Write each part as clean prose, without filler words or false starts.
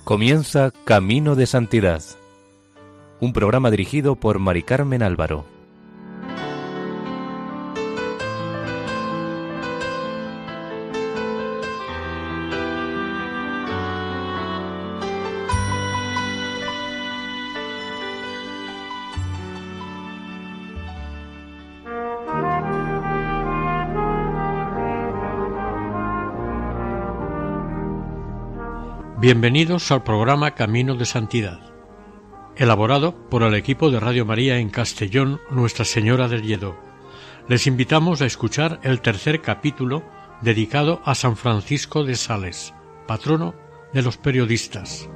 Comienza Camino de Santidad, un programa dirigido por Mari Carmen Álvaro. Bienvenidos al programa Camino de Santidad, elaborado por el equipo de Radio María en Castellón, Nuestra Señora del Lledó. Les invitamos a escuchar el tercer capítulo dedicado a San Francisco de Sales, patrono de los periodistas.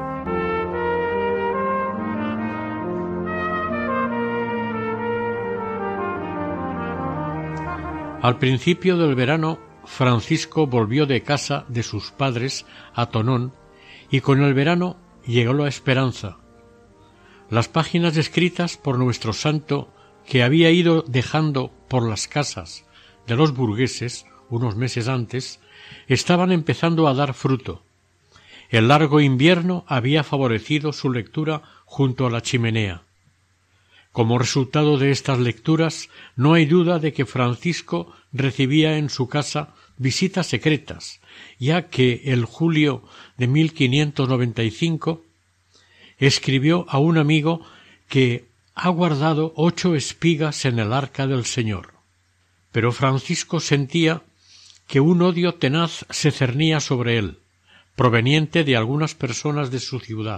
Al principio del verano, Francisco volvió de casa de sus padres a Tonón, y con el verano llegó la esperanza. Las páginas escritas por nuestro santo, que había ido dejando por las casas de los burgueses unos meses antes, estaban empezando a dar fruto. El largo invierno había favorecido su lectura junto a la chimenea. Como resultado de estas lecturas, no hay duda de que Francisco recibía en su casa visitas secretas, ya que el julio de 1595 escribió a un amigo que ha guardado 8 espigas en el arca del Señor. Pero Francisco sentía que un odio tenaz se cernía sobre él, proveniente de algunas personas de su ciudad.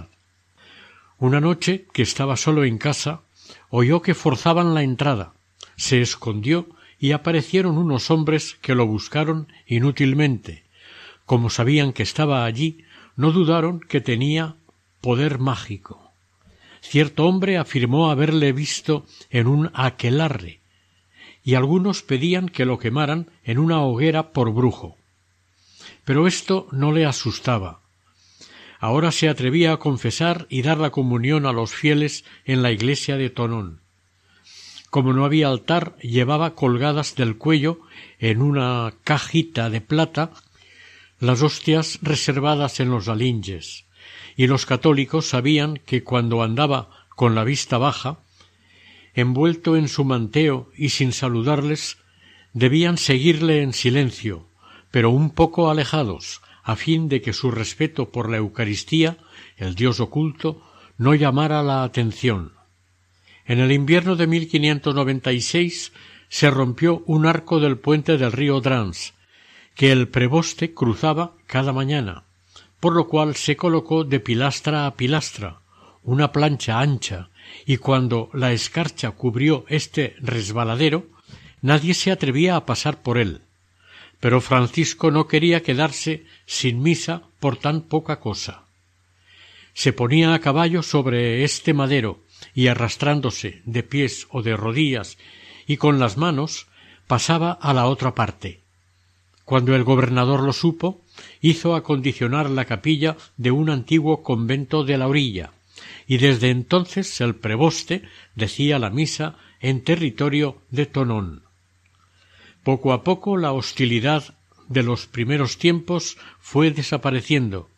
Una noche, que estaba solo en casa, oyó que forzaban la entrada, se escondió y aparecieron unos hombres que lo buscaron inútilmente. Como sabían que estaba allí, no dudaron que tenía poder mágico. Cierto hombre afirmó haberle visto en un aquelarre, y algunos pedían que lo quemaran en una hoguera por brujo. Pero esto no le asustaba. Ahora se atrevía a confesar y dar la comunión a los fieles en la iglesia de Tonón. Como no había altar, llevaba colgadas del cuello en una cajita de plata las hostias reservadas en los alinges, y los católicos sabían que cuando andaba con la vista baja, envuelto en su manteo y sin saludarles, debían seguirle en silencio, pero un poco alejados, a fin de que su respeto por la Eucaristía, el Dios oculto, no llamara la atención. En el invierno de 1596 se rompió un arco del puente del río Drans, que el preboste cruzaba cada mañana, por lo cual se colocó de pilastra a pilastra una plancha ancha, y cuando la escarcha cubrió este resbaladero, nadie se atrevía a pasar por él. Pero Francisco no quería quedarse sin misa por tan poca cosa. Se ponía a caballo sobre este madero y arrastrándose de pies o de rodillas y con las manos pasaba a la otra parte. Cuando el gobernador lo supo, hizo acondicionar la capilla de un antiguo convento de la orilla, y desde entonces el preboste decía la misa en territorio de Tonón. Poco a poco la hostilidad de los primeros tiempos fue desapareciendo.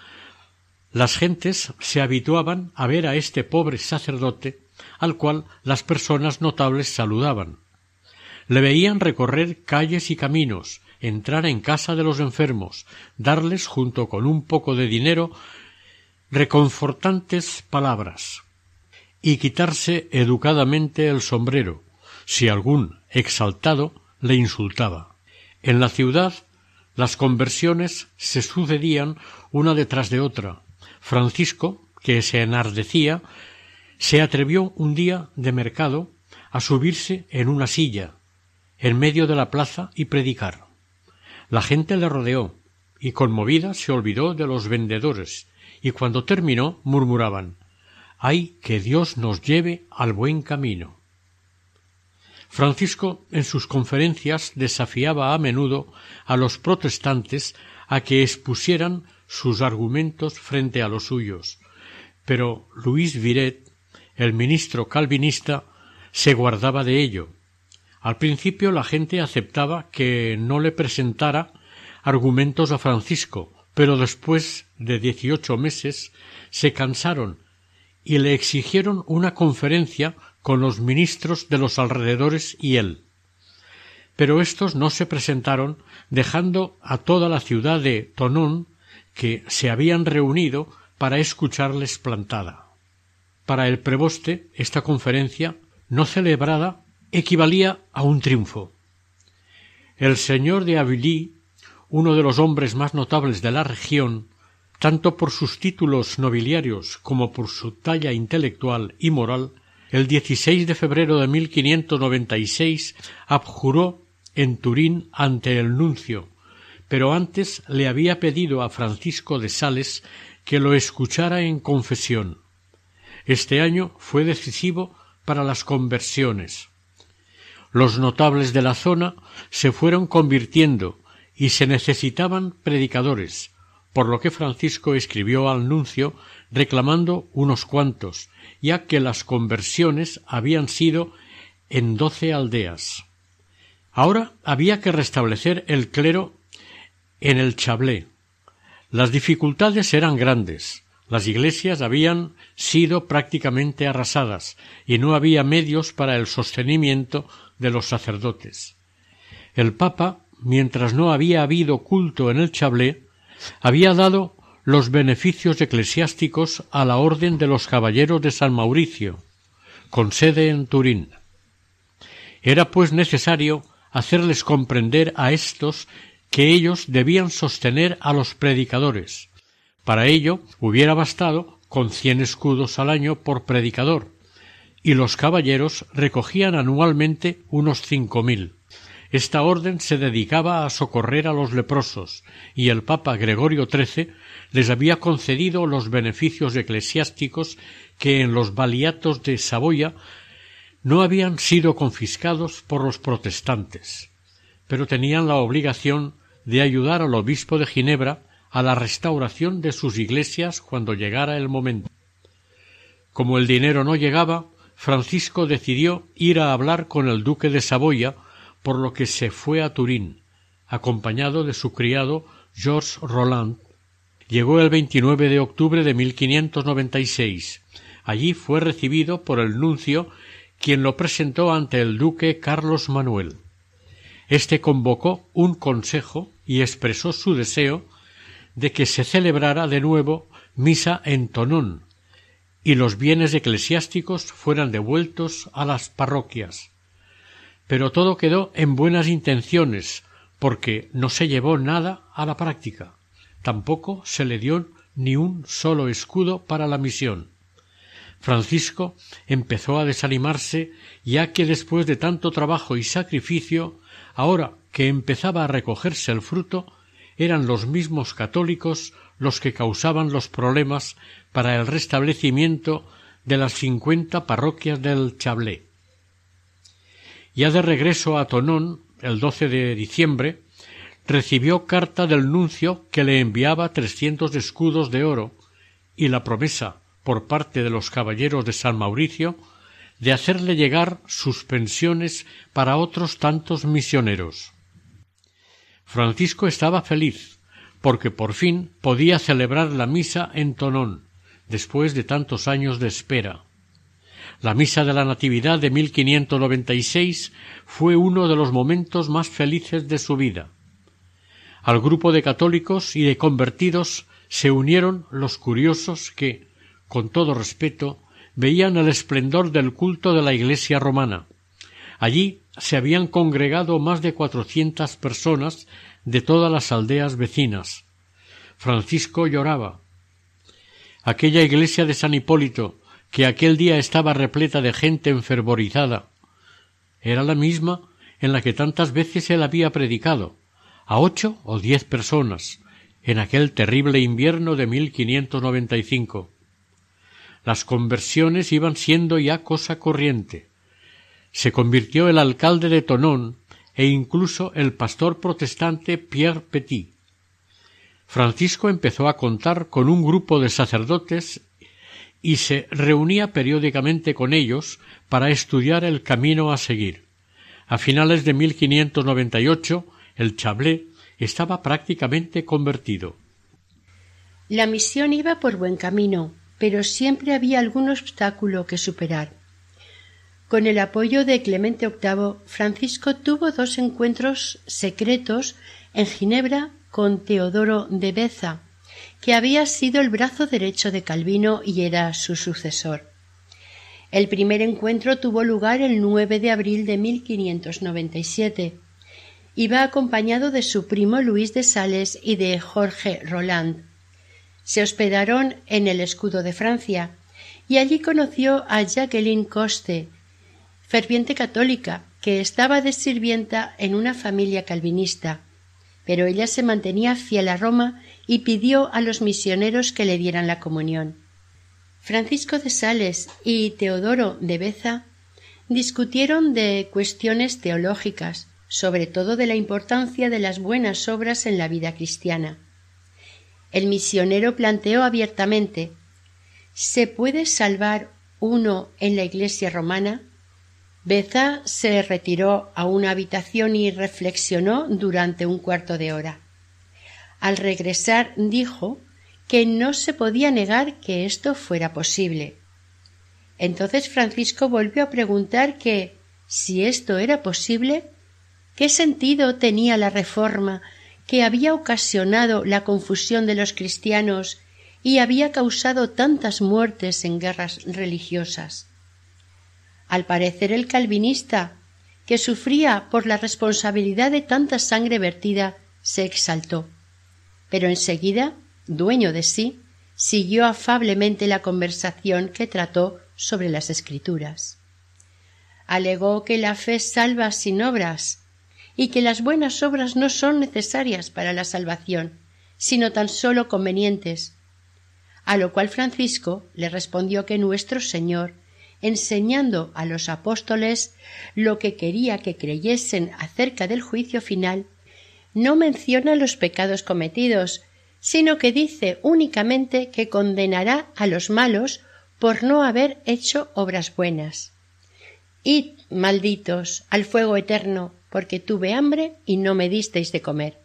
Las gentes se habituaban a ver a este pobre sacerdote, al cual las personas notables saludaban. Le veían recorrer calles y caminos, entrar en casa de los enfermos, darles, junto con un poco de dinero, reconfortantes palabras, y quitarse educadamente el sombrero, si algún exaltado le insultaba. En la ciudad las conversiones se sucedían una detrás de otra. Francisco, que se enardecía, se atrevió un día de mercado a subirse en una silla en medio de la plaza y predicar. La gente le rodeó y conmovida se olvidó de los vendedores, y cuando terminó murmuraban: «¡Ay, que Dios nos lleve al buen camino!». Francisco en sus conferencias desafiaba a menudo a los protestantes a que expusieran sus argumentos frente a los suyos, pero Luis Viret, el ministro calvinista, se guardaba de ello. Al principio la gente aceptaba que no le presentara argumentos a Francisco, pero después de 18 meses se cansaron y le exigieron una conferencia con los ministros de los alrededores y él. Pero éstos no se presentaron, dejando a toda la ciudad de Thonon, que se habían reunido para escucharles plantada. Para el preboste, esta conferencia, no celebrada, equivalía a un triunfo. El señor de Avilly, uno de los hombres más notables de la región, tanto por sus títulos nobiliarios como por su talla intelectual y moral, el 16 de febrero de 1596 abjuró en Turín ante el nuncio, pero antes le había pedido a Francisco de Sales que lo escuchara en confesión. Este año fue decisivo para las conversiones. Los notables de la zona se fueron convirtiendo y se necesitaban predicadores, por lo que Francisco escribió al nuncio reclamando unos cuantos, ya que las conversiones habían sido en 12 aldeas. Ahora había que restablecer el clero en el Chablé. Las dificultades eran grandes. Las iglesias habían sido prácticamente arrasadas y no había medios para el sostenimiento de los sacerdotes. El Papa, mientras no había habido culto en el Chablé, había dado los beneficios eclesiásticos a la Orden de los Caballeros de San Mauricio, con sede en Turín. Era pues necesario hacerles comprender a éstos que ellos debían sostener a los predicadores. Para ello hubiera bastado con 100 escudos al año por predicador, y los caballeros recogían anualmente unos 5.000. Esta orden se dedicaba a socorrer a los leprosos, y el Papa Gregorio XIII les había concedido los beneficios eclesiásticos que en los valiatos de Saboya no habían sido confiscados por los protestantes, pero tenían la obligación de ayudar al obispo de Ginebra a la restauración de sus iglesias cuando llegara el momento. Como el dinero no llegaba, Francisco decidió ir a hablar con el duque de Saboya, por lo que se fue a Turín, acompañado de su criado Georges Roland. Llegó el 29 de octubre de 1596. Allí fue recibido por el nuncio, quien lo presentó ante el duque Carlos Manuel. Este convocó un consejo y expresó su deseo de que se celebrara de nuevo misa en Thonon y los bienes eclesiásticos fueran devueltos a las parroquias. Pero todo quedó en buenas intenciones, porque no se llevó nada a la práctica. Tampoco se le dio ni un solo escudo para la misión. Francisco empezó a desanimarse, ya que después de tanto trabajo y sacrificio, ahora que empezaba a recogerse el fruto, eran los mismos católicos los que causaban los problemas para el restablecimiento de las 50 parroquias del Chablé. Ya de regreso a Thonon, el 12 de diciembre, recibió carta del nuncio que le enviaba 300 escudos de oro y la promesa, por parte de los caballeros de San Mauricio, de hacerle llegar sus pensiones para otros tantos misioneros. Francisco estaba feliz, porque por fin podía celebrar la misa en Thonon, después de tantos años de espera. La misa de la Natividad de 1596 fue uno de los momentos más felices de su vida. Al grupo de católicos y de convertidos se unieron los curiosos que, con todo respeto, veían el esplendor del culto de la Iglesia romana. Allí se habían congregado más de 400 personas de todas las aldeas vecinas. Francisco lloraba. Aquella iglesia de San Hipólito, que aquel día estaba repleta de gente enfervorizada, era la misma en la que tantas veces él había predicado, a 8 o 10 personas, en aquel terrible invierno de 1595. Las conversiones iban siendo ya cosa corriente. Se convirtió el alcalde de Thonon e incluso el pastor protestante Pierre Petit. Francisco empezó a contar con un grupo de sacerdotes y se reunía periódicamente con ellos para estudiar el camino a seguir. A finales de 1598 el Chablé estaba prácticamente convertido. La misión iba por buen camino, pero siempre había algún obstáculo que superar. Con el apoyo de Clemente VIII, Francisco tuvo 2 encuentros secretos en Ginebra con Teodoro de Beza, que había sido el brazo derecho de Calvino y era su sucesor. El primer encuentro tuvo lugar el 9 de abril de 1597. Iba acompañado de su primo Luis de Sales y de Jorge Roland. Se hospedaron en el Escudo de Francia y allí conoció a Jacqueline Coste, ferviente católica, que estaba de sirvienta en una familia calvinista, pero ella se mantenía fiel a Roma y pidió a los misioneros que le dieran la comunión. Francisco de Sales y Teodoro de Beza discutieron de cuestiones teológicas, sobre todo de la importancia de las buenas obras en la vida cristiana. El misionero planteó abiertamente: ¿se puede salvar uno en la Iglesia romana? Beza se retiró a una habitación y reflexionó durante 1/4 de hora. Al regresar dijo que no se podía negar que esto fuera posible. Entonces Francisco volvió a preguntar que, si esto era posible, ¿qué sentido tenía la reforma que había ocasionado la confusión de los cristianos y había causado tantas muertes en guerras religiosas? Al parecer el calvinista, que sufría por la responsabilidad de tanta sangre vertida, se exaltó, pero enseguida, dueño de sí, siguió afablemente la conversación que trató sobre las Escrituras. Alegó que la fe salva sin obras y que las buenas obras no son necesarias para la salvación, sino tan sólo convenientes, a lo cual Francisco le respondió que nuestro Señor, enseñando a los apóstoles lo que quería que creyesen acerca del juicio final, no menciona los pecados cometidos, sino que dice únicamente que condenará a los malos por no haber hecho obras buenas. Id, malditos, al fuego eterno, porque tuve hambre y no me disteis de comer.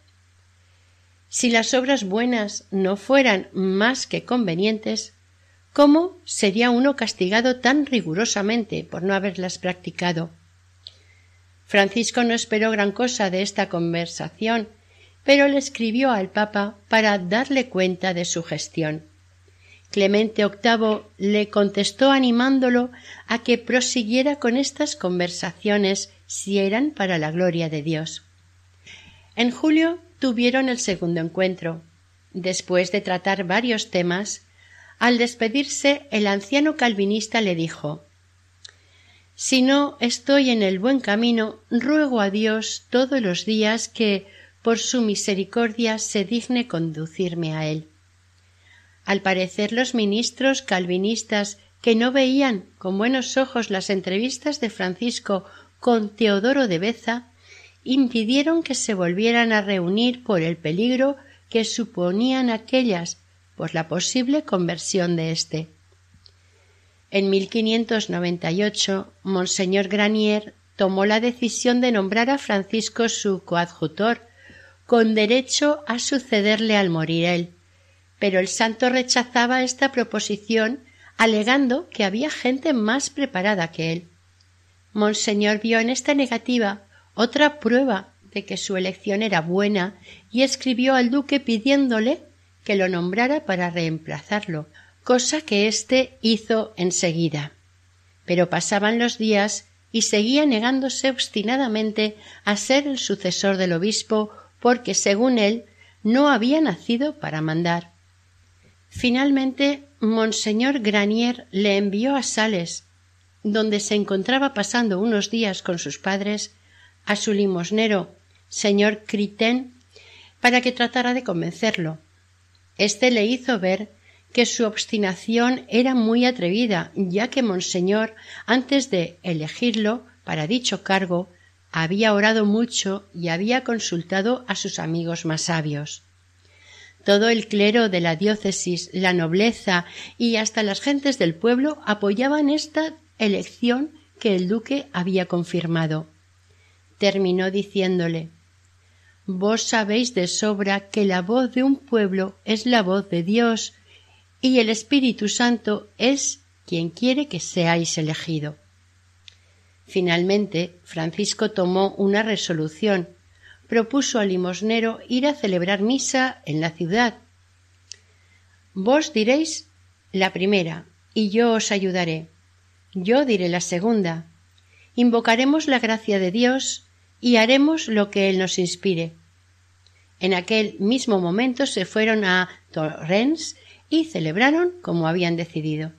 Si las obras buenas no fueran más que convenientes, ¿cómo sería uno castigado tan rigurosamente por no haberlas practicado? Francisco no esperó gran cosa de esta conversación, pero le escribió al Papa para darle cuenta de su gestión. Clemente VIII le contestó animándolo a que prosiguiera con estas conversaciones si eran para la gloria de Dios. En julio tuvieron el segundo encuentro. Después de tratar varios temas, al despedirse el anciano calvinista le dijo: «Si no estoy en el buen camino, ruego a Dios todos los días que, por su misericordia, se digne conducirme a él». Al parecer los ministros calvinistas, que no veían con buenos ojos las entrevistas de Francisco con Teodoro de Beza, impidieron que se volvieran a reunir por el peligro que suponían aquellas por la posible conversión de éste. En 1598, Monseñor Granier tomó la decisión de nombrar a Francisco su coadjutor, con derecho a sucederle al morir él, pero el santo rechazaba esta proposición alegando que había gente más preparada que él. Monseñor vio en esta negativa otra prueba de que su elección era buena y escribió al duque pidiéndole que lo nombrara para reemplazarlo, cosa que éste hizo enseguida. Pero pasaban los días y seguía negándose obstinadamente a ser el sucesor del obispo porque, según él, no había nacido para mandar. Finalmente, Monseñor Granier le envió a Sales, donde se encontraba pasando unos días con sus padres, a su limosnero, señor Critin, para que tratara de convencerlo. Éste le hizo ver que su obstinación era muy atrevida, ya que Monseñor, antes de elegirlo para dicho cargo, había orado mucho y había consultado a sus amigos más sabios. Todo el clero de la diócesis, la nobleza y hasta las gentes del pueblo apoyaban esta elección que el duque había confirmado. Terminó diciéndole: Vos sabéis de sobra que la voz de un pueblo es la voz de Dios, y el Espíritu Santo es quien quiere que seáis elegido. Finalmente, Francisco tomó una resolución. Propuso al limosnero ir a celebrar misa en la ciudad. Vos diréis la primera, y yo os ayudaré. Yo diré la segunda. Invocaremos la gracia de Dios y haremos lo que Él nos inspire. En aquel mismo momento se fueron a Torrens y celebraron como habían decidido.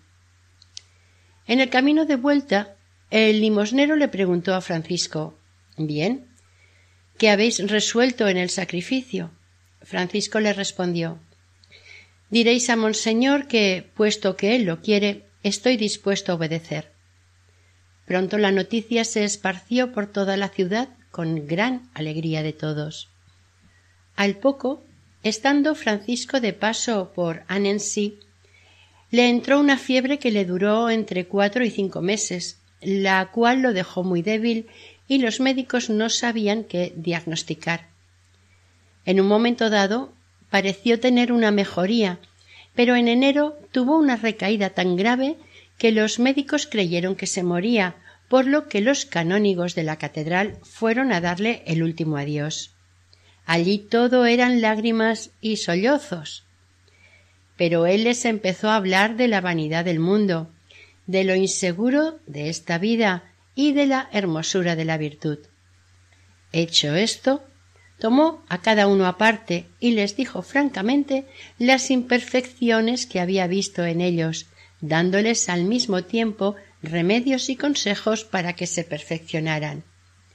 En el camino de vuelta, el limosnero le preguntó a Francisco: «Bien, ¿qué habéis resuelto en el sacrificio?». Francisco le respondió: «Diréis a Monseñor que, puesto que él lo quiere, estoy dispuesto a obedecer». Pronto la noticia se esparció por toda la ciudad con gran alegría de todos. Al poco, estando Francisco de paso por Annecy, le entró una fiebre que le duró entre 4 y 5 meses, la cual lo dejó muy débil y los médicos no sabían qué diagnosticar. En un momento dado pareció tener una mejoría, pero en enero tuvo una recaída tan grave que los médicos creyeron que se moría, por lo que los canónigos de la catedral fueron a darle el último adiós. Allí todo eran lágrimas y sollozos. Pero él les empezó a hablar de la vanidad del mundo, de lo inseguro de esta vida y de la hermosura de la virtud. Hecho esto, tomó a cada uno aparte y les dijo francamente las imperfecciones que había visto en ellos, dándoles al mismo tiempo remedios y consejos para que se perfeccionaran.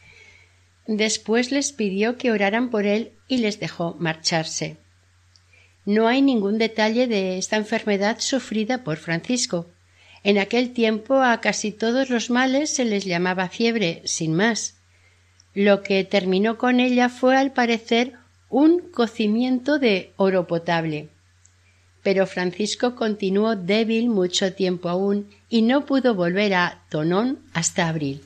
Después les pidió que oraran por él y les dejó marcharse. No hay ningún detalle de esta enfermedad sufrida por Francisco. En aquel tiempo a casi todos los males se les llamaba fiebre, sin más. Lo que terminó con ella fue, al parecer, un cocimiento de oro potable. Pero Francisco continuó débil mucho tiempo aún y no pudo volver a Thonon hasta abril.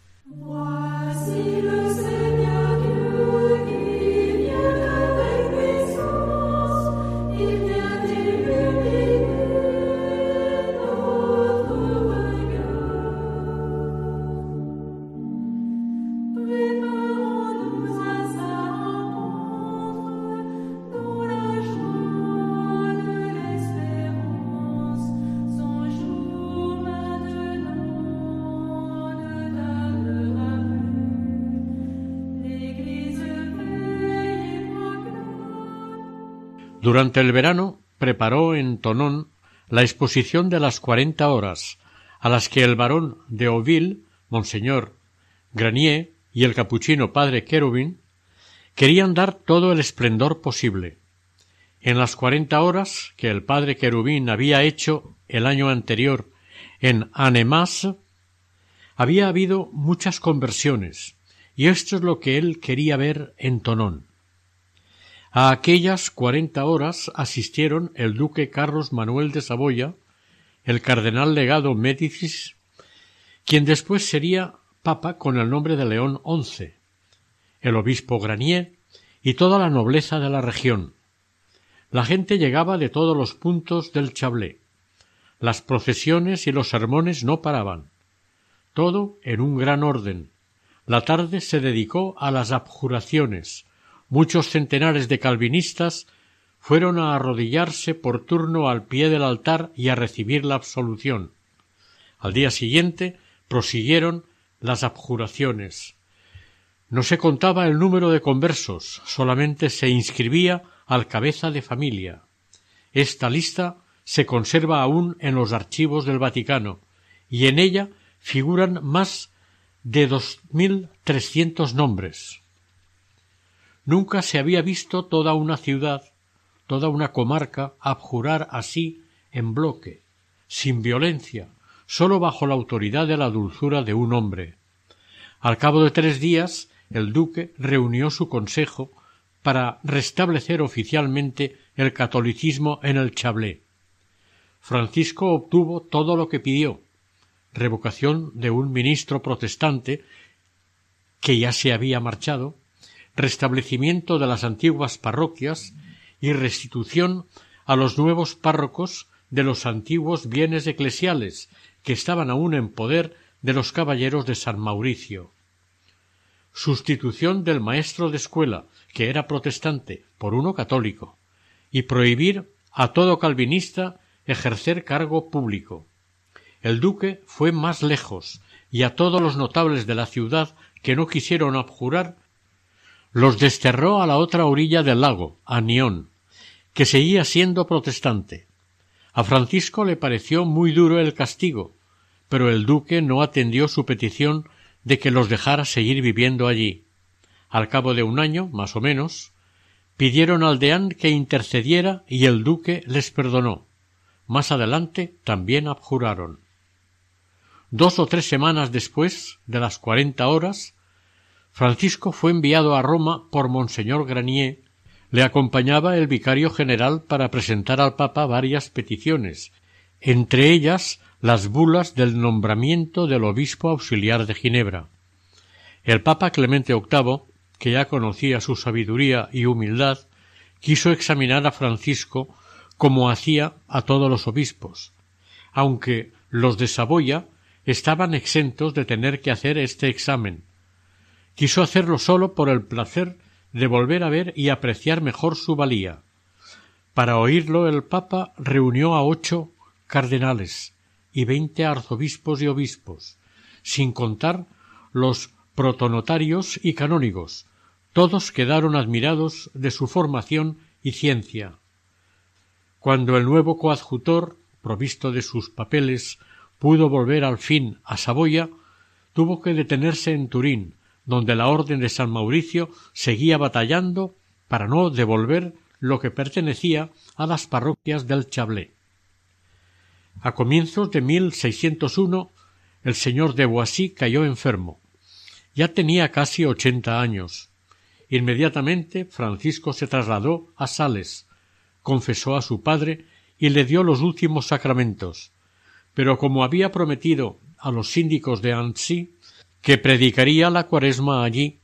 Durante el verano preparó en Thonon la exposición de las 40 horas, a las que el barón de Auville, Monseñor Granier y el capuchino padre Querubin querían dar todo el esplendor posible. En las 40 horas que el padre Querubin había hecho el año anterior en Annemasse, había habido muchas conversiones, y esto es lo que él quería ver en Thonon. A aquellas 40 horas asistieron el duque Carlos Manuel de Saboya, el cardenal legado Médicis, quien después sería papa con el nombre de León XI, el obispo Granier y toda la nobleza de la región. La gente llegaba de todos los puntos del Chablais. Las procesiones y los sermones no paraban. Todo en un gran orden. La tarde se dedicó a las abjuraciones. Muchos centenares de calvinistas fueron a arrodillarse por turno al pie del altar y a recibir la absolución. Al día siguiente prosiguieron las abjuraciones. No se contaba el número de conversos, solamente se inscribía al cabeza de familia. Esta lista se conserva aún en los archivos del Vaticano, y en ella figuran más de 2.300 nombres. Nunca se había visto toda una ciudad, toda una comarca, abjurar así en bloque, sin violencia, sólo bajo la autoridad de la dulzura de un hombre. Al cabo de 3 días, el duque reunió su consejo para restablecer oficialmente el catolicismo en el Chablais. Francisco obtuvo todo lo que pidió: revocación de un ministro protestante que ya se había marchado, restablecimiento de las antiguas parroquias y restitución a los nuevos párrocos de los antiguos bienes eclesiales que estaban aún en poder de los caballeros de San Mauricio. Sustitución del maestro de escuela, que era protestante, por uno católico, y prohibir a todo calvinista ejercer cargo público. El duque fue más lejos, y a todos los notables de la ciudad que no quisieron abjurar, los desterró a la otra orilla del lago, a Nyon, que seguía siendo protestante. A Francisco le pareció muy duro el castigo, pero el duque no atendió su petición de que los dejara seguir viviendo allí. Al cabo de un año, más o menos, pidieron al deán que intercediera y el duque les perdonó. Más adelante también abjuraron. 2 o 3 semanas después de las 40 horas, Francisco fue enviado a Roma por Monseñor Granier. Le acompañaba el vicario general para presentar al Papa varias peticiones, entre ellas las bulas del nombramiento del obispo auxiliar de Ginebra. El Papa Clemente VIII, que ya conocía su sabiduría y humildad, quiso examinar a Francisco como hacía a todos los obispos, aunque los de Saboya estaban exentos de tener que hacer este examen. Quiso hacerlo solo por el placer de volver a ver y apreciar mejor su valía. Para oírlo el Papa reunió a 8 cardenales y 20 arzobispos y obispos, sin contar los protonotarios y canónigos. Todos quedaron admirados de su formación y ciencia. Cuando el nuevo coadjutor, provisto de sus papeles, pudo volver al fin a Saboya, tuvo que detenerse en Turín, donde la Orden de San Mauricio seguía batallando para no devolver lo que pertenecía a las parroquias del Chablé. A comienzos de 1601, el señor de Boissy cayó enfermo. Ya tenía casi 80 años. Inmediatamente Francisco se trasladó a Sales, confesó a su padre y le dio los últimos sacramentos, pero como había prometido a los síndicos de Annecy que predicaría la Cuaresma allí,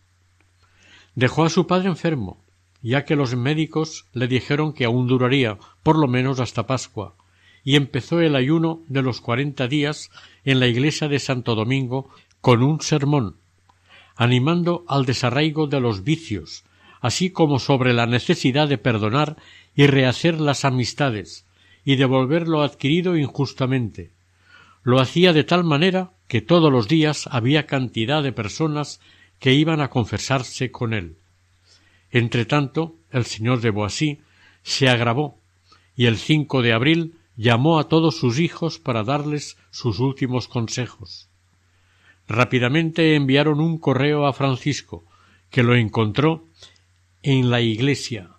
dejó a su padre enfermo, ya que los médicos le dijeron que aún duraría por lo menos hasta Pascua, y empezó el ayuno de los 40 días en la iglesia de Santo Domingo con un sermón, animando al desarraigo de los vicios, así como sobre la necesidad de perdonar y rehacer las amistades, y devolver lo adquirido injustamente. Lo hacía de tal manera que todos los días había cantidad de personas que iban a confesarse con él. Entretanto, el señor de Boissy se agravó, y el 5 de abril llamó a todos sus hijos para darles sus últimos consejos. Rápidamente enviaron un correo a Francisco, que lo encontró en la iglesia.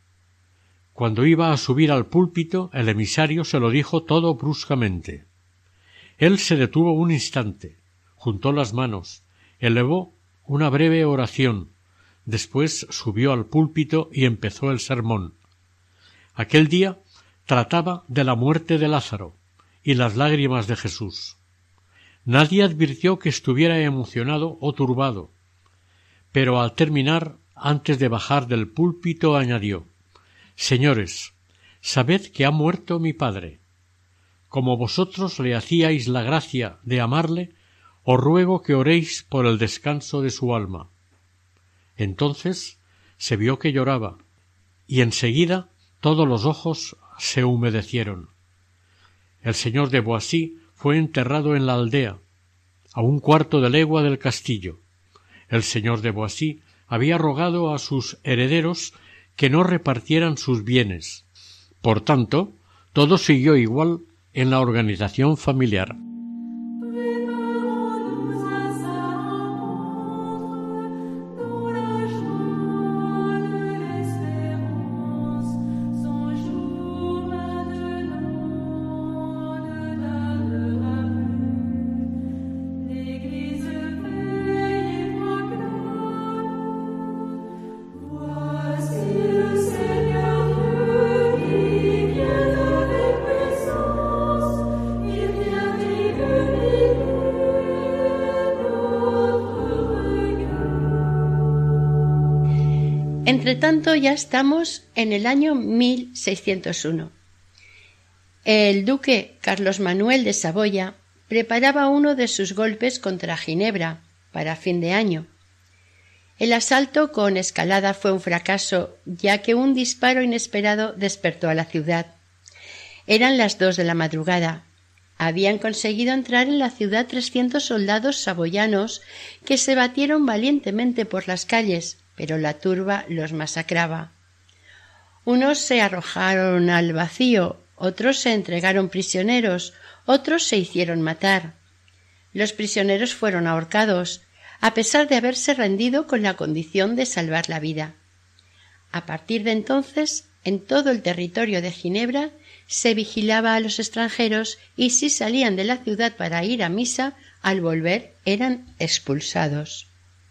Cuando iba a subir al púlpito, el emisario se lo dijo todo bruscamente. Él se detuvo un instante, juntó las manos, elevó una breve oración, después subió al púlpito y empezó el sermón. Aquel día trataba de la muerte de Lázaro y las lágrimas de Jesús. Nadie advirtió que estuviera emocionado o turbado, pero al terminar, antes de bajar del púlpito, añadió: «Señores, sabed que ha muerto mi padre. Como vosotros le hacíais la gracia de amarle, os ruego que oréis por el descanso de su alma». Entonces se vio que lloraba, y enseguida todos los ojos se humedecieron. El señor de Boissy fue enterrado en la aldea, a 1/4 de legua del castillo. El señor de Boissy había rogado a sus herederos que no repartieran sus bienes. Por tanto, todo siguió igual en la organización familiar. Entretanto, ya estamos en el año 1601. El duque Carlos Manuel de Saboya preparaba uno de sus golpes contra Ginebra para fin de año. El asalto con escalada fue un fracaso, ya que un disparo inesperado despertó a la ciudad. Eran las 2 de la madrugada. Habían conseguido entrar en la ciudad 300 soldados saboyanos que se batieron valientemente por las calles, pero la turba los masacraba. Unos se arrojaron al vacío, otros se entregaron prisioneros, otros se hicieron matar. Los prisioneros fueron ahorcados, a pesar de haberse rendido con la condición de salvar la vida. A partir de entonces, en todo el territorio de Ginebra se vigilaba a los extranjeros y si salían de la ciudad para ir a misa, al volver eran expulsados.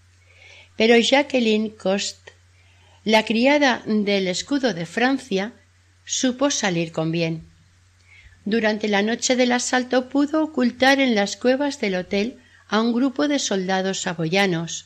Pero Jacqueline Coste, la criada del escudo de Francia, supo salir con bien. Durante la noche del asalto pudo ocultar en las cuevas del hotel a un grupo de soldados saboyanos.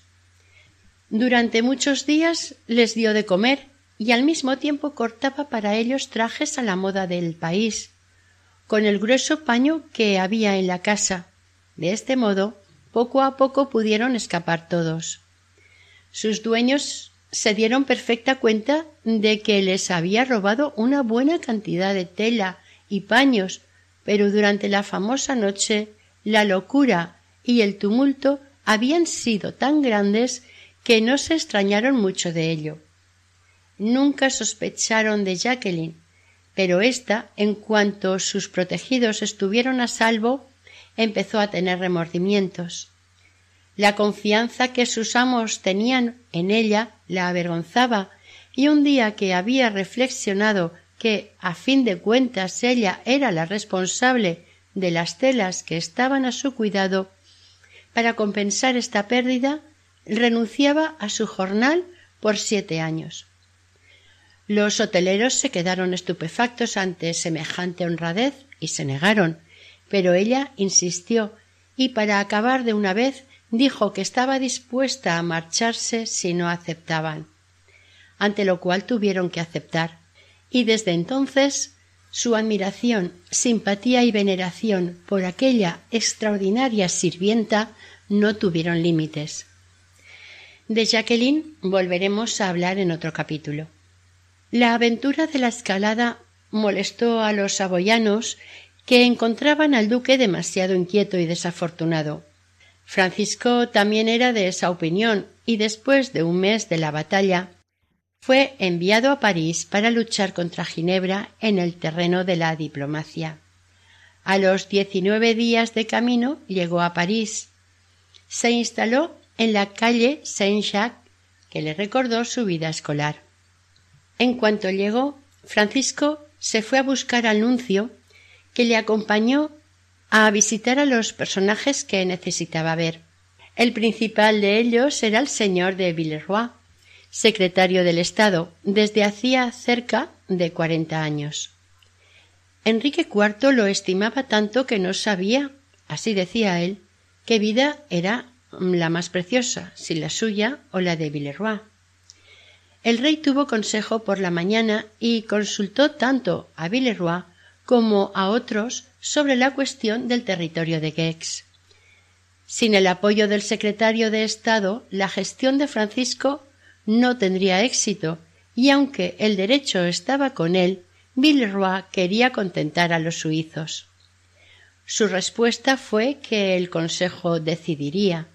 Durante muchos días les dio de comer y al mismo tiempo cortaba para ellos trajes a la moda del país, con el grueso paño que había en la casa. De este modo, poco a poco pudieron escapar todos. Sus dueños se dieron perfecta cuenta de que les había robado una buena cantidad de tela y paños, pero durante la famosa noche la locura y el tumulto habían sido tan grandes que no se extrañaron mucho de ello. Nunca sospecharon de Jacqueline, pero ésta, en cuanto sus protegidos estuvieron a salvo, empezó a tener remordimientos. La confianza que sus amos tenían en ella la avergonzaba, y un día que había reflexionado que, a fin de cuentas, ella era la responsable de las telas que estaban a su cuidado, para compensar esta pérdida, renunciaba a su jornal por 7 años. Los hoteleros se quedaron estupefactos ante semejante honradez y se negaron, pero ella insistió y, para acabar de una vez, dijo que estaba dispuesta a marcharse si no aceptaban, ante lo cual tuvieron que aceptar, y desde entonces su admiración, simpatía y veneración por aquella extraordinaria sirvienta no tuvieron límites. De Jacqueline volveremos a hablar en otro capítulo. La aventura de la escalada molestó a los saboyanos, que encontraban al duque demasiado inquieto y desafortunado. Francisco también era de esa opinión y después de un mes de la batalla fue enviado a París para luchar contra Ginebra en el terreno de la diplomacia. A los 19 días de camino llegó a París. Se instaló en la calle Saint-Jacques, que le recordó su vida escolar. En cuanto llegó, Francisco se fue a buscar al nuncio, que le acompañó a visitar a los personajes que necesitaba ver. El principal de ellos era el señor de Villeroy, secretario del Estado, desde hacía cerca de 40 años. Enrique IV lo estimaba tanto que no sabía, así decía él, qué vida era la más preciosa, si la suya o la de Villeroy. El rey tuvo consejo por la mañana y consultó tanto a Villeroy como a otros sobre la cuestión del territorio de Gex. Sin el apoyo del secretario de Estado, la gestión de Francisco no tendría éxito, y aunque el derecho estaba con él, Villeroy quería contentar a los suizos. Su respuesta fue que el consejo decidiría.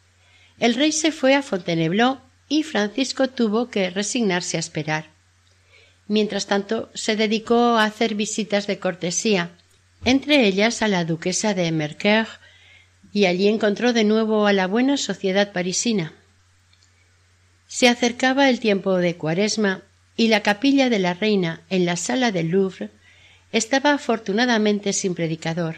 El rey se fue a Fontainebleau y Francisco tuvo que resignarse a esperar. Mientras tanto, se dedicó a hacer visitas de cortesía, entre ellas a la duquesa de Mercœur, y allí encontró de nuevo a la buena sociedad parisina. Se acercaba el tiempo de Cuaresma y la capilla de la reina en la sala del Louvre estaba afortunadamente sin predicador.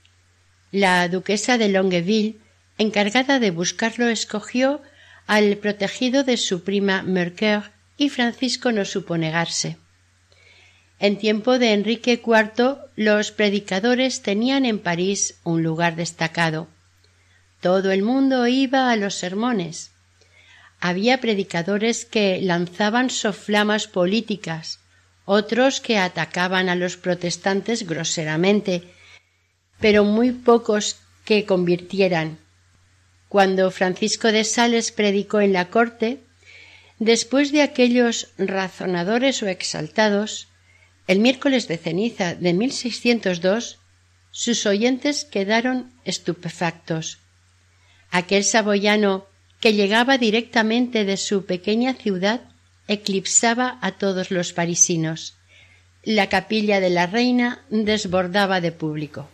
La duquesa de Longueville, encargada de buscarlo, escogió al protegido de su prima Mercœur y Francisco no supo negarse. En tiempo de Enrique IV los predicadores tenían en París un lugar destacado. Todo el mundo iba a los sermones. Había predicadores que lanzaban soflamas políticas, otros que atacaban a los protestantes groseramente, pero muy pocos que convirtieran. Cuando Francisco de Sales predicó en la corte, después de aquellos razonadores o exaltados, el miércoles de ceniza de 1602, sus oyentes quedaron estupefactos. Aquel saboyano, que llegaba directamente de su pequeña ciudad, eclipsaba a todos los parisinos. La capilla de la reina desbordaba de público.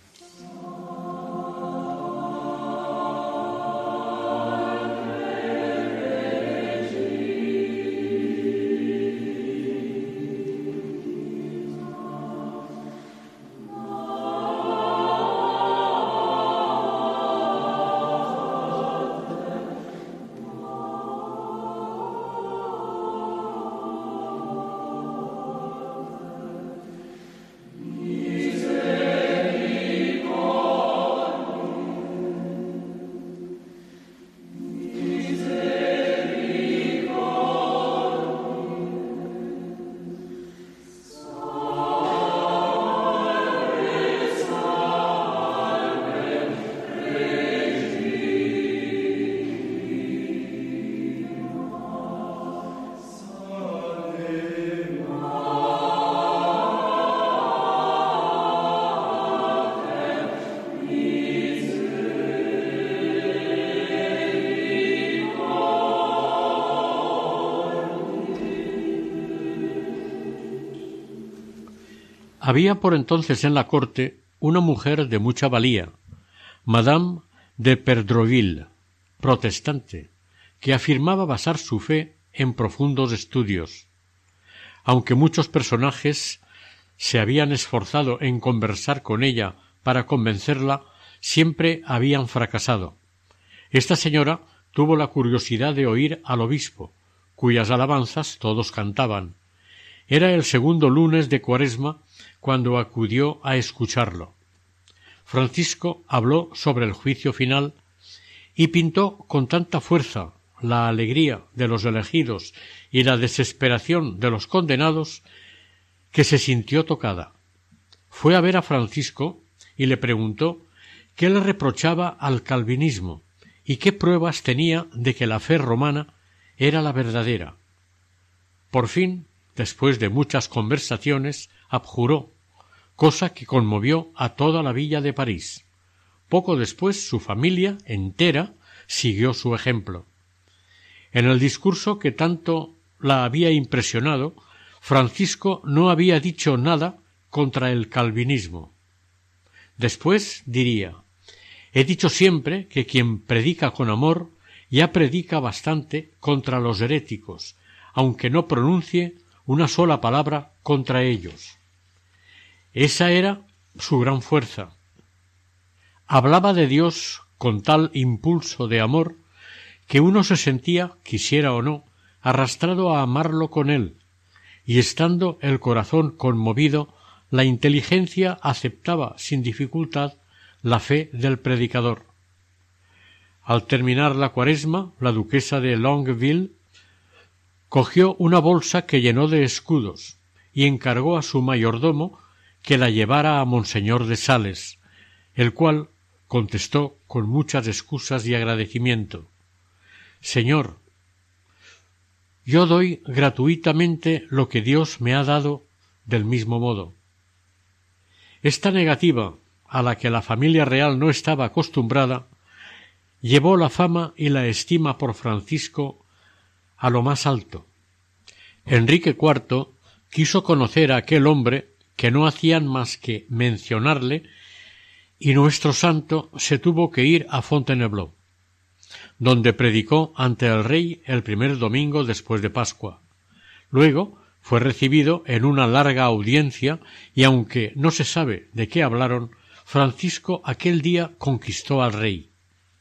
Había por entonces en la corte una mujer de mucha valía, Madame de Perdroville, protestante, que afirmaba basar su fe en profundos estudios. Aunque muchos personajes se habían esforzado en conversar con ella para convencerla, siempre habían fracasado. Esta señora tuvo la curiosidad de oír al obispo, cuyas alabanzas todos cantaban. Era el segundo lunes de Cuaresma cuando acudió a escucharlo. Francisco habló sobre el juicio final y pintó con tanta fuerza la alegría de los elegidos y la desesperación de los condenados que se sintió tocada. Fue a ver a Francisco y le preguntó qué le reprochaba al calvinismo y qué pruebas tenía de que la fe romana era la verdadera. Por fin, después de muchas conversaciones, abjuró, cosa que conmovió a toda la villa de París. Poco después su familia entera siguió su ejemplo. En el discurso que tanto la había impresionado, Francisco no había dicho nada contra el calvinismo. Después diría: he dicho siempre que quien predica con amor ya predica bastante contra los heréticos, aunque no pronuncie una sola palabra contra ellos. Esa era su gran fuerza. Hablaba de Dios con tal impulso de amor que uno se sentía, quisiera o no, arrastrado a amarlo con él, y estando el corazón conmovido, la inteligencia aceptaba sin dificultad la fe del predicador. Al terminar la Cuaresma, la duquesa de Longueville cogió una bolsa que llenó de escudos y encargó a su mayordomo que la llevara a Monseñor de Sales, el cual contestó con muchas excusas y agradecimiento: Señor, yo doy gratuitamente lo que Dios me ha dado del mismo modo. Esta negativa, a la que la familia real no estaba acostumbrada, llevó la fama y la estima por Francisco a lo más alto. Enrique IV quiso conocer a aquel hombre que no hacían más que mencionarle, y nuestro santo se tuvo que ir a Fontainebleau, donde predicó ante el rey el primer domingo después de Pascua. Luego fue recibido en una larga audiencia y, aunque no se sabe de qué hablaron, Francisco aquel día conquistó al rey.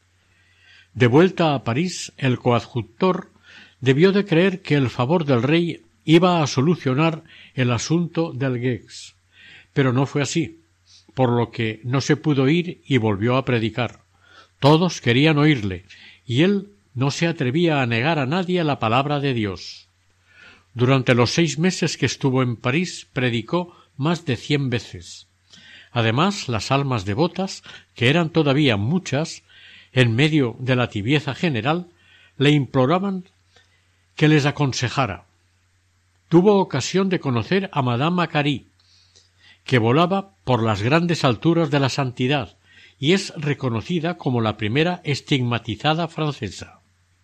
De vuelta a París, el coadjutor debió de creer que el favor del rey iba a solucionar el asunto del Gex, pero no fue así, por lo que no se pudo ir y volvió a predicar. Todos querían oírle, y él no se atrevía a negar a nadie la palabra de Dios. Durante los 6 meses que estuvo en París predicó más de 100 veces. Además, las almas devotas, que eran todavía muchas, en medio de la tibieza general, le imploraban que les aconsejara. Tuvo ocasión de conocer a Madame Macquarie, que volaba por las grandes alturas de la santidad y es reconocida como la primera estigmatizada francesa.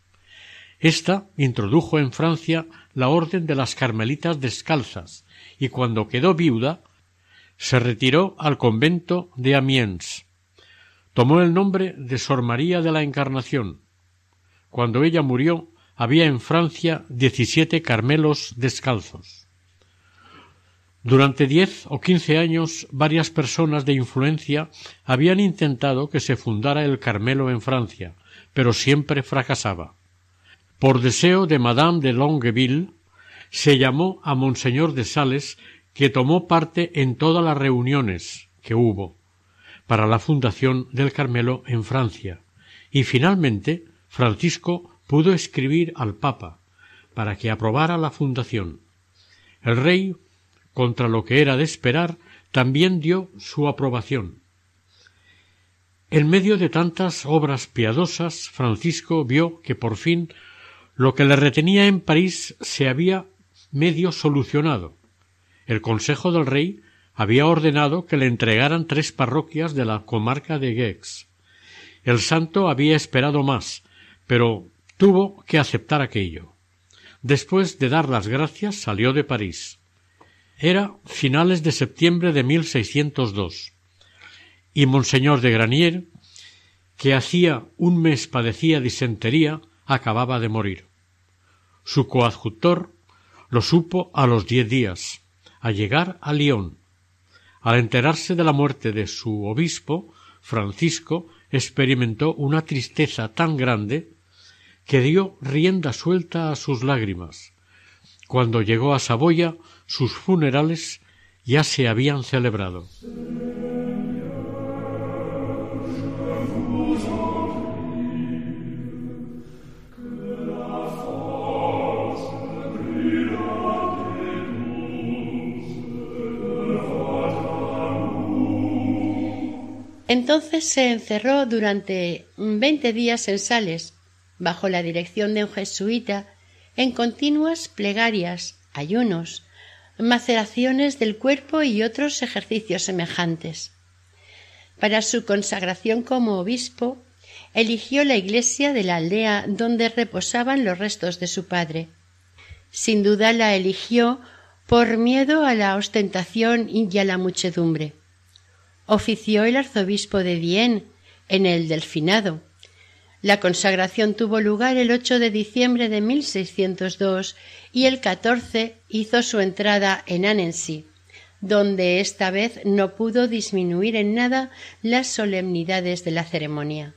Esta introdujo en Francia la orden de las Carmelitas Descalzas y cuando quedó viuda se retiró al convento de Amiens. Tomó el nombre de Sor María de la Encarnación. Cuando ella murió había en Francia 17 Carmelos descalzos. Durante 10 o 15 años varias personas de influencia habían intentado que se fundara el Carmelo en Francia, pero siempre fracasaba. Por deseo de Madame de Longueville, se llamó a Monseñor de Sales, que tomó parte en todas las reuniones que hubo para la fundación del Carmelo en Francia, y finalmente Francisco pudo escribir al Papa para que aprobara la fundación. El rey, contra lo que era de esperar, también dio su aprobación. En medio de tantas obras piadosas, Francisco vio que por fin lo que le retenía en París se había medio solucionado. El Consejo del Rey había ordenado que le entregaran 3 parroquias de la comarca de Gex. El santo había esperado más, pero tuvo que aceptar aquello. Después de dar las gracias, salió de París. Era finales de septiembre de 1602, y Monseñor de Granier, que hacía un mes padecía disentería, acababa de morir. Su coadjutor lo supo a los 10 días, al llegar a Lyon. Al enterarse de la muerte de su obispo, Francisco experimentó una tristeza tan grande que dio rienda suelta a sus lágrimas. Cuando llegó a Saboya, sus funerales ya se habían celebrado. Entonces se encerró durante 20 días en Sales, bajo la dirección de un jesuita, en continuas plegarias, ayunos, maceraciones del cuerpo y otros ejercicios semejantes. Para su consagración como obispo, eligió la iglesia de la aldea donde reposaban los restos de su padre. Sin duda la eligió por miedo a la ostentación y a la muchedumbre. Ofició el arzobispo de Vienne en el Delfinado. La consagración tuvo lugar el 8 de diciembre de 1602 y el 14 hizo su entrada en Annecy, donde esta vez no pudo disminuir en nada las solemnidades de la ceremonia.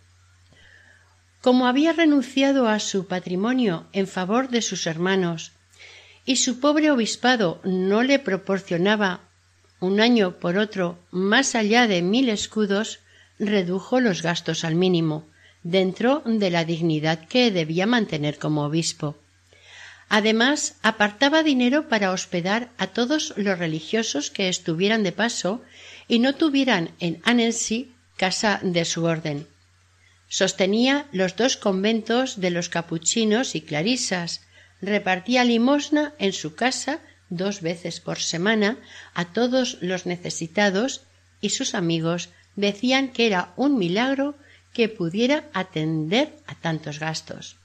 Como había renunciado a su patrimonio en favor de sus hermanos y su pobre obispado no le proporcionaba un año por otro más allá de 1000 escudos, redujo los gastos al mínimo, dentro de la dignidad que debía mantener como obispo. Además, apartaba dinero para hospedar a todos los religiosos que estuvieran de paso y no tuvieran en Annecy casa de su orden. Sostenía los 2 conventos de los capuchinos y clarisas, repartía limosna en su casa 2 veces por semana a todos los necesitados y sus amigos decían que era un milagro que pudiera atender a tantos gastos.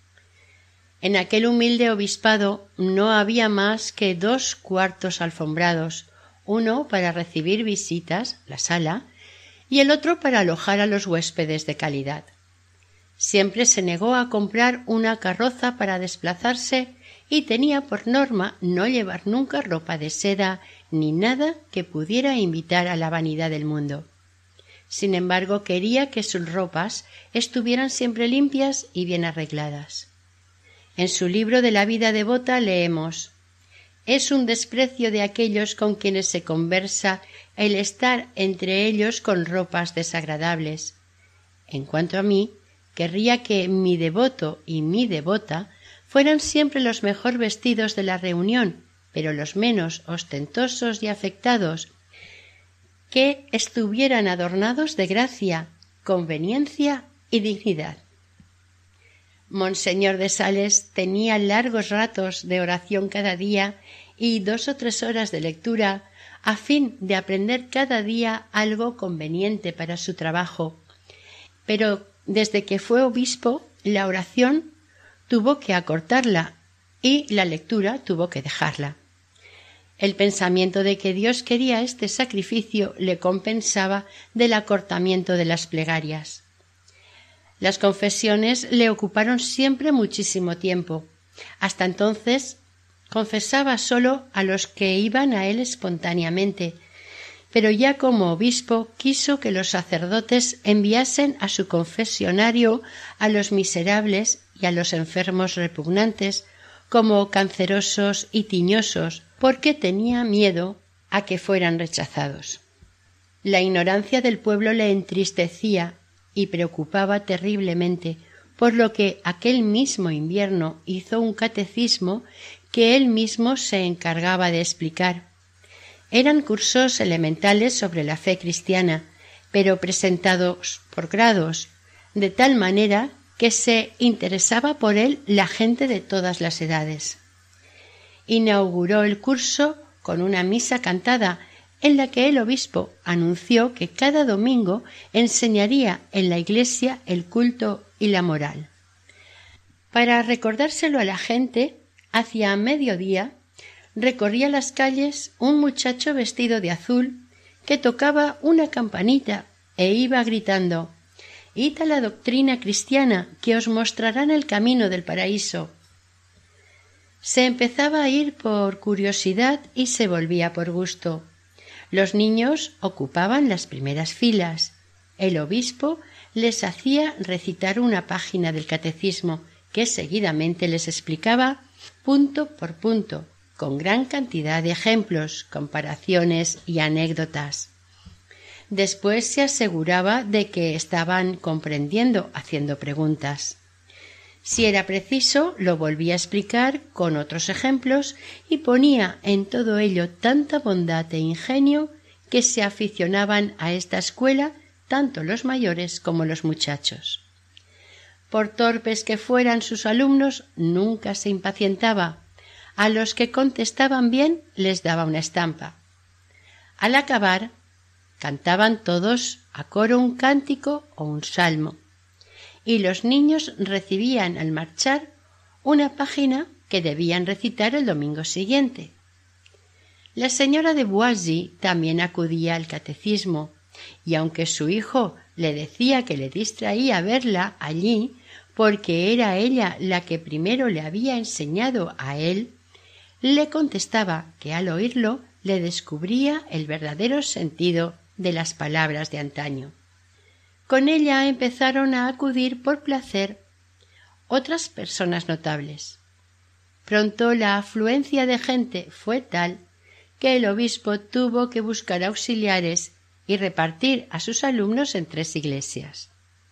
En aquel humilde obispado no había más que 2 cuartos alfombrados, uno para recibir visitas, la sala, y el otro para alojar a los huéspedes de calidad. Siempre se negó a comprar una carroza para desplazarse y tenía por norma no llevar nunca ropa de seda ni nada que pudiera invitar a la vanidad del mundo. Sin embargo, quería que sus ropas estuvieran siempre limpias y bien arregladas. En su libro de la vida devota leemos: «Es un desprecio de aquellos con quienes se conversa el estar entre ellos con ropas desagradables. En cuanto a mí, querría que mi devoto y mi devota fueran siempre los mejor vestidos de la reunión, pero los menos ostentosos y afectados, que estuvieran adornados de gracia, conveniencia y dignidad. Monseñor de Sales tenía largos ratos de oración cada día y 2 o 3 horas de lectura a fin de aprender cada día algo conveniente para su trabajo. Pero desde que fue obispo, la oración tuvo que acortarla y la lectura tuvo que dejarla. El pensamiento de que Dios quería este sacrificio le compensaba del acortamiento de las plegarias. Las confesiones le ocuparon siempre muchísimo tiempo. Hasta entonces confesaba solo a los que iban a él espontáneamente, pero ya como obispo quiso que los sacerdotes enviasen a su confesionario a los miserables y a los enfermos repugnantes, como cancerosos y tiñosos, porque tenía miedo a que fueran rechazados. La ignorancia del pueblo le entristecía y preocupaba terriblemente, por lo que aquel mismo invierno hizo un catecismo que él mismo se encargaba de explicar. Eran cursos elementales sobre la fe cristiana, pero presentados por grados, de tal manera que se interesaba por él la gente de todas las edades. Inauguró el curso con una misa cantada en la que el obispo anunció que cada domingo enseñaría en la iglesia el culto y la moral. Para recordárselo a la gente, hacia mediodía recorría las calles un muchacho vestido de azul que tocaba una campanita e iba gritando: «Id a la doctrina cristiana, que os mostrarán el camino del paraíso». Se empezaba a ir por curiosidad y se volvía por gusto. Los niños ocupaban las primeras filas. El obispo les hacía recitar una página del catecismo que seguidamente les explicaba punto por punto, con gran cantidad de ejemplos, comparaciones y anécdotas. Después se aseguraba de que estaban comprendiendo, haciendo preguntas. Si era preciso, lo volvía a explicar con otros ejemplos y ponía en todo ello tanta bondad e ingenio que se aficionaban a esta escuela tanto los mayores como los muchachos. Por torpes que fueran sus alumnos, nunca se impacientaba. A los que contestaban bien les daba una estampa. Al acabar, cantaban todos a coro un cántico o un salmo, y los niños recibían al marchar una página que debían recitar el domingo siguiente. La señora de Boissy también acudía al catecismo, y aunque su hijo le decía que le distraía verla allí, porque era ella la que primero le había enseñado a él, le contestaba que al oírlo le descubría el verdadero sentido de las palabras de antaño. Con ella empezaron a acudir por placer otras personas notables. Pronto la afluencia de gente fue tal que el obispo tuvo que buscar auxiliares y repartir a sus alumnos en 3 iglesias.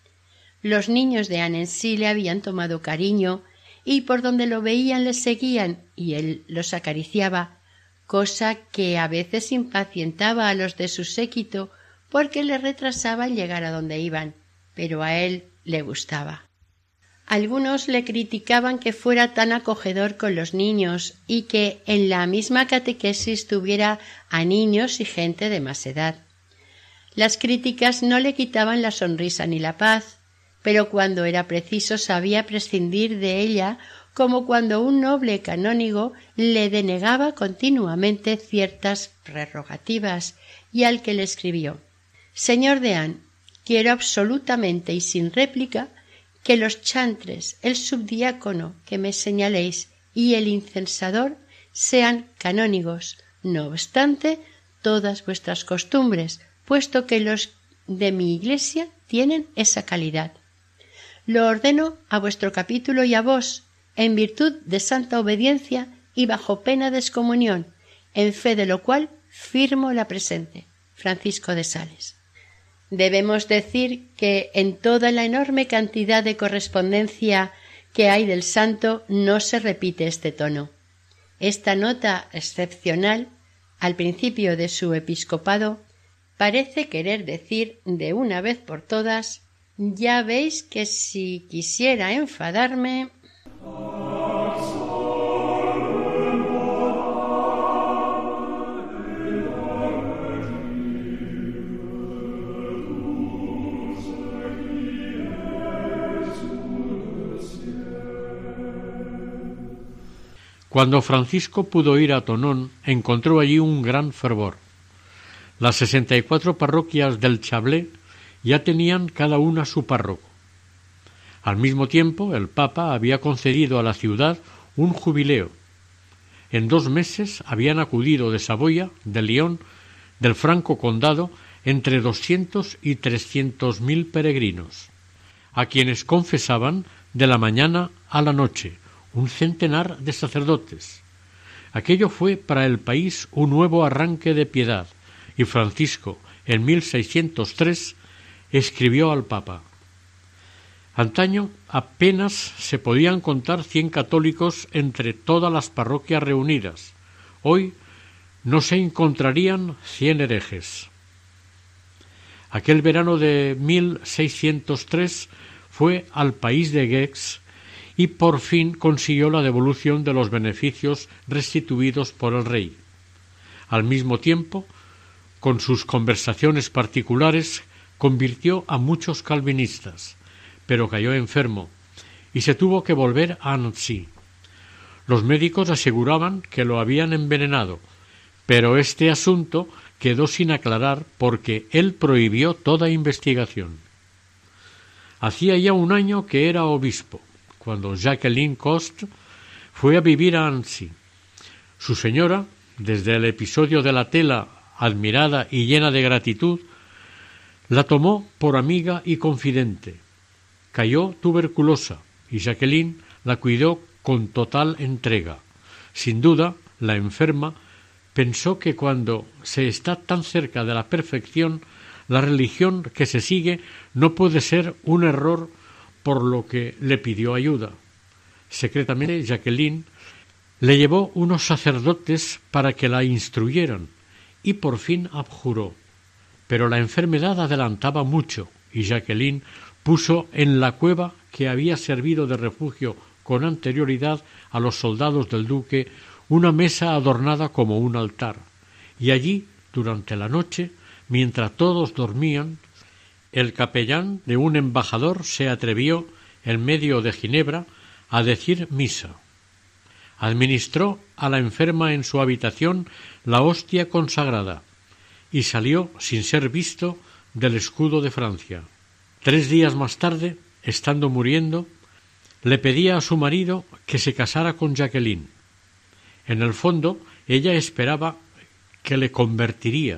Los niños de Annecy le habían tomado cariño y por donde lo veían le seguían y él los acariciaba, cosa que a veces impacientaba a los de su séquito porque le retrasaba el llegar a donde iban, pero a él le gustaba. Algunos le criticaban que fuera tan acogedor con los niños y que en la misma catequesis tuviera a niños y gente de más edad. Las críticas no le quitaban la sonrisa ni la paz, pero cuando era preciso sabía prescindir de ella, como cuando un noble canónigo le denegaba continuamente ciertas prerrogativas, y al que le escribió: «Señor deán, quiero absolutamente y sin réplica que los chantres, el subdiácono que me señaléis y el incensador sean canónigos, no obstante todas vuestras costumbres, puesto que los de mi iglesia tienen esa calidad. Lo ordeno a vuestro capítulo y a vos, en virtud de santa obediencia y bajo pena de excomunión, en fe de lo cual firmo la presente. Francisco de Sales». Debemos decir que en toda la enorme cantidad de correspondencia que hay del santo no se repite este tono. Esta nota excepcional, al principio de su episcopado, parece querer decir de una vez por todas: ya veis que si quisiera enfadarme... Cuando Francisco pudo ir a Tonón, encontró allí un gran fervor. Las 64 parroquias del Chablé ya tenían cada una su párroco. Al mismo tiempo, el Papa había concedido a la ciudad un jubileo. En 2 meses habían acudido de Saboya, de León, del Franco Condado, entre 200 y 300.000 peregrinos, a quienes confesaban de la mañana a la noche, un centenar de sacerdotes. Aquello fue para el país un nuevo arranque de piedad, y Francisco, en 1603, escribió al Papa: antaño apenas se podían contar 100 católicos entre todas las parroquias reunidas. Hoy no se encontrarían 100 herejes. Aquel verano de 1603 fue al país de Gex y por fin consiguió la devolución de los beneficios restituidos por el rey. Al mismo tiempo, con sus conversaciones particulares, convirtió a muchos calvinistas, pero cayó enfermo y se tuvo que volver a Annecy. Los médicos aseguraban que lo habían envenenado, pero este asunto quedó sin aclarar porque él prohibió toda investigación. Hacía ya 1 año que era obispo, cuando Jacqueline Coste fue a vivir a Annecy. Su señora, desde el episodio de la tela, admirada y llena de gratitud, la tomó por amiga y confidente. Cayó tuberculosa y Jacqueline la cuidó con total entrega. Sin duda, la enferma pensó que cuando se está tan cerca de la perfección, la religión que se sigue no puede ser un error, por lo que le pidió ayuda. Secretamente, Jacqueline le llevó unos sacerdotes para que la instruyeran y por fin abjuró. Pero la enfermedad adelantaba mucho y Jacqueline puso en la cueva que había servido de refugio con anterioridad a los soldados del duque una mesa adornada como un altar, y allí, durante la noche, mientras todos dormían, el capellán de un embajador se atrevió, en medio de Ginebra, a decir misa. Administró a la enferma en su habitación la hostia consagrada y salió sin ser visto del escudo de Francia. 3 días más tarde, estando muriendo, le pedía a su marido que se casara con Jacqueline. En el fondo, ella esperaba que le convertiría.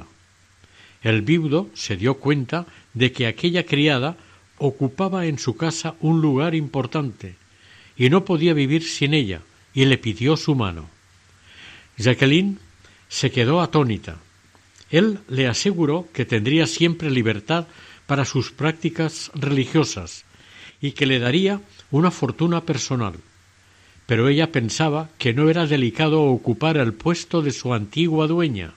El viudo se dio cuenta de que aquella criada ocupaba en su casa un lugar importante y no podía vivir sin ella, y le pidió su mano. Jacqueline se quedó atónita. Él le aseguró que tendría siempre libertad para sus prácticas religiosas y que le daría una fortuna personal. Pero ella pensaba que no era delicado ocupar el puesto de su antigua dueña.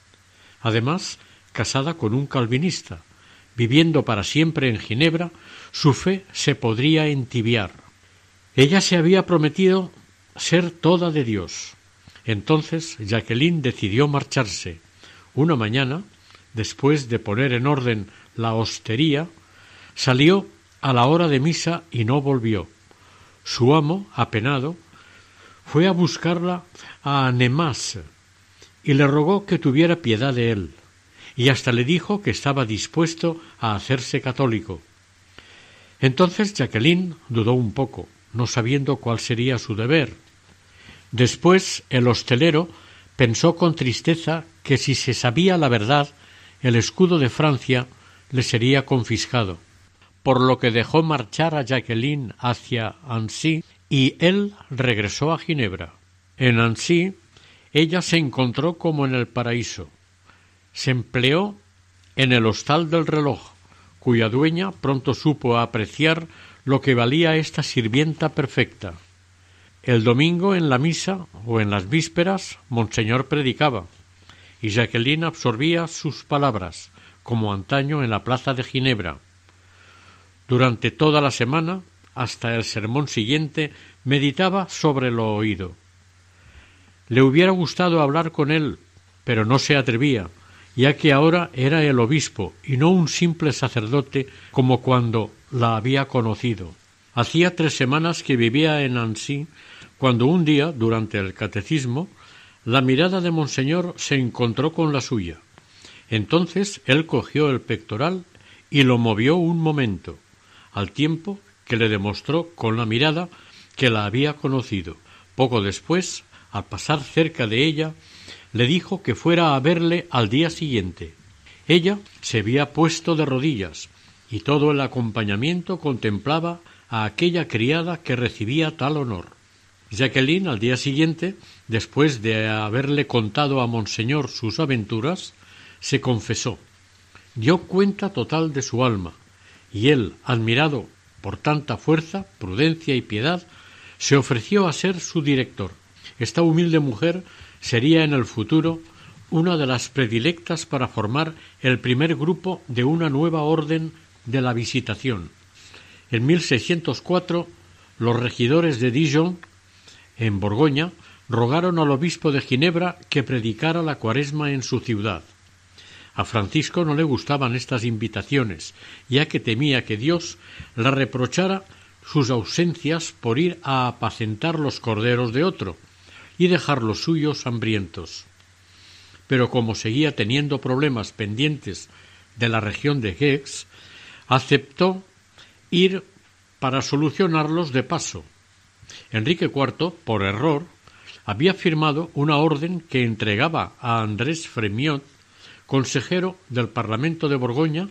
Además, casada con un calvinista, viviendo para siempre en Ginebra, su fe se podría entibiar. Ella se había prometido ser toda de Dios. Entonces Jacqueline decidió marcharse. Una mañana, después de poner en orden la hostería, salió a la hora de misa y no volvió. Su amo, apenado, fue a buscarla a Annemasse y le rogó que tuviera piedad de él, y hasta le dijo que estaba dispuesto a hacerse católico. Entonces Jacqueline dudó un poco, no sabiendo cuál sería su deber. Después el hostelero pensó con tristeza que si se sabía la verdad, el escudo de Francia le sería confiscado, por lo que dejó marchar a Jacqueline hacia Annecy y él regresó a Ginebra. En Annecy ella se encontró como en el paraíso. Se empleó en el hostal del reloj, cuya dueña pronto supo apreciar lo que valía esta sirvienta perfecta. El domingo en la misa o en las vísperas Monseñor predicaba, y Jacqueline absorbía sus palabras, como antaño en la plaza de Ginebra. Durante toda la semana, hasta el sermón siguiente, meditaba sobre lo oído. Le hubiera gustado hablar con él, pero no se atrevía, ya que ahora era el obispo y no un simple sacerdote como cuando la había conocido. Hacía 3 semanas que vivía en Nancy, cuando un día, durante el catecismo, la mirada de Monseñor se encontró con la suya. Entonces él cogió el pectoral y lo movió un momento, al tiempo que le demostró con la mirada que la había conocido. Poco después, al pasar cerca de ella, le dijo que fuera a verle al día siguiente. Ella se había puesto de rodillas y todo el acompañamiento contemplaba a aquella criada que recibía tal honor. Jacqueline, al día siguiente, después de haberle contado a Monseñor sus aventuras, se confesó, dio cuenta total de su alma, y él, admirado por tanta fuerza, prudencia y piedad, se ofreció a ser su director. Esta humilde mujer sería en el futuro una de las predilectas para formar el primer grupo de una nueva orden de la Visitación. En 1604, los regidores de Dijon, en Borgoña, rogaron al obispo de Ginebra que predicara la Cuaresma en su ciudad. A Francisco no le gustaban estas invitaciones, ya que temía que Dios le reprochara sus ausencias por ir a apacentar los corderos de otro y dejar los suyos hambrientos. Pero como seguía teniendo problemas pendientes de la región de Gex, aceptó ir para solucionarlos de paso. Enrique IV, por error, había firmado una orden que entregaba a Andrés Fremiot, consejero del Parlamento de Borgoña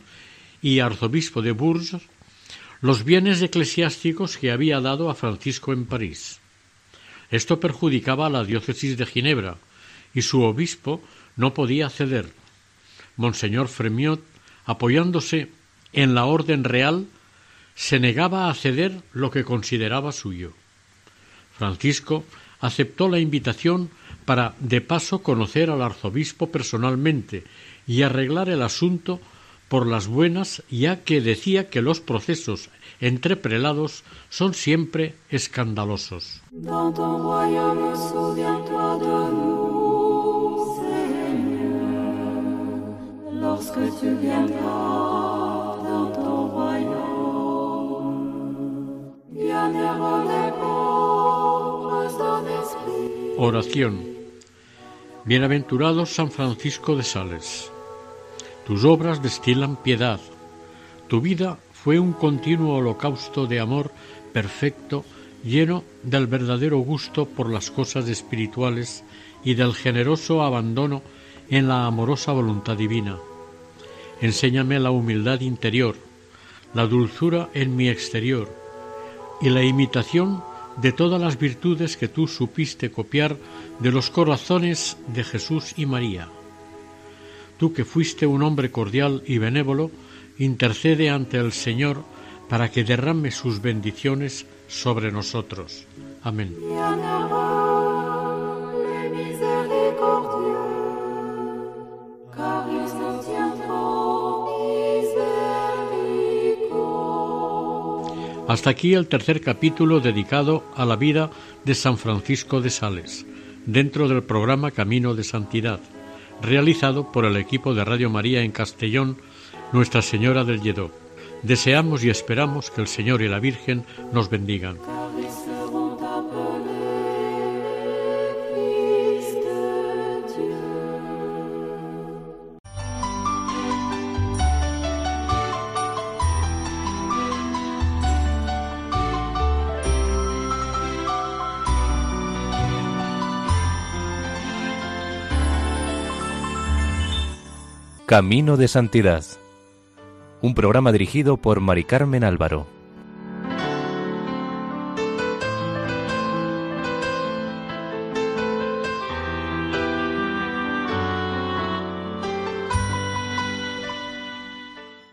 y arzobispo de Bourges, los bienes eclesiásticos que había dado a Francisco en París. Esto perjudicaba a la diócesis de Ginebra, y su obispo no podía ceder. Monseñor Fremiot, apoyándose en la orden real, se negaba a ceder lo que consideraba suyo. Francisco aceptó la invitación para, de paso, conocer al arzobispo personalmente y arreglar el asunto por las buenas, ya que decía que los procesos entre prelados son siempre escandalosos. Oración. Bienaventurado San Francisco de Sales. Tus obras destilan piedad. Tu vida fue un continuo holocausto de amor perfecto, lleno del verdadero gusto por las cosas espirituales y del generoso abandono en la amorosa voluntad divina. Enséñame la humildad interior, la dulzura en mi exterior y la imitación de todas las virtudes que tú supiste copiar de los corazones de Jesús y María. Tú que fuiste un hombre cordial y benévolo, intercede ante el Señor para que derrame sus bendiciones sobre nosotros. Amén. Hasta aquí el tercer capítulo dedicado a la vida de San Francisco de Sales, dentro del programa Camino de Santidad, realizado por el equipo de Radio María en Castellón, Nuestra Señora del Lledó. Deseamos y esperamos que el Señor y la Virgen nos bendigan. Camino de Santidad, un programa dirigido por Mari Carmen Álvaro.